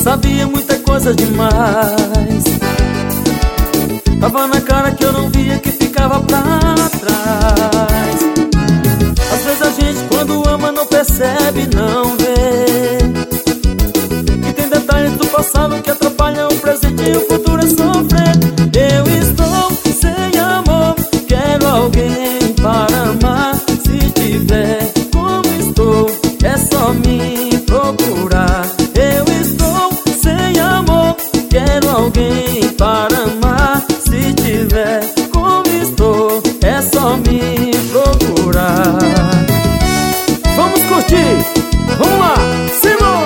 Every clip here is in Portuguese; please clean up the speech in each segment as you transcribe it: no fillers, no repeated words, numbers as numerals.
sabia muita coisa demais. Tava na cara que eu não via, que ficava pra trás. Às vezes a gente quando ama não percebe, não vê que tem detalhes do passado que atrapalham o presente e o futuro é sofrer. Eu estou sem amor, quero alguém para amar. Se tiver como estou, é só me procurar. Eu estou sem amor, quero alguém para amar. Se tiver como estou, é só me procurar. Vamos curtir, vamos lá, Simão!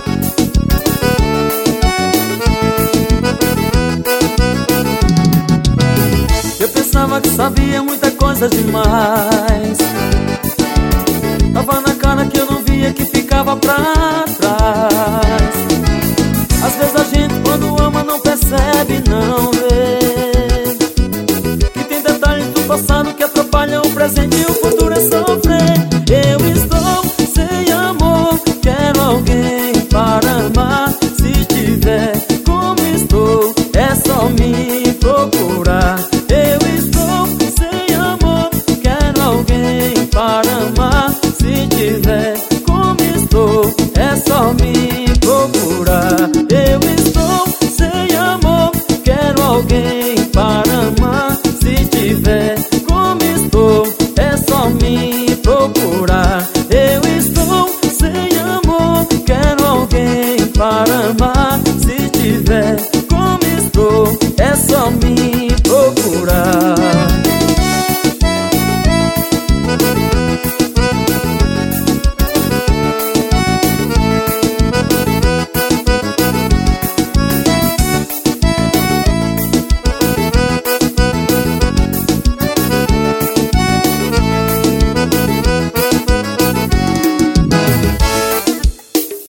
Eu pensava que sabia muita coisa demais. Tava na cara que eu não via, que ficava pra trás. Às vezes a gente quando ama não percebe, não vê que tem detalhes do passado que atrapalham o presente e o futuro é sofrer. Eu estou sem amor, quero alguém para amar. Se tiver como estou, é só me procurar. Eu estou sem amor, quero alguém para amar. Se tiver como estou, é só me procurar. Eu estou sem amor, quero alguém para amar. Se tiver como estou, é só me procurar. Eu estou sem amor, quero alguém para amar.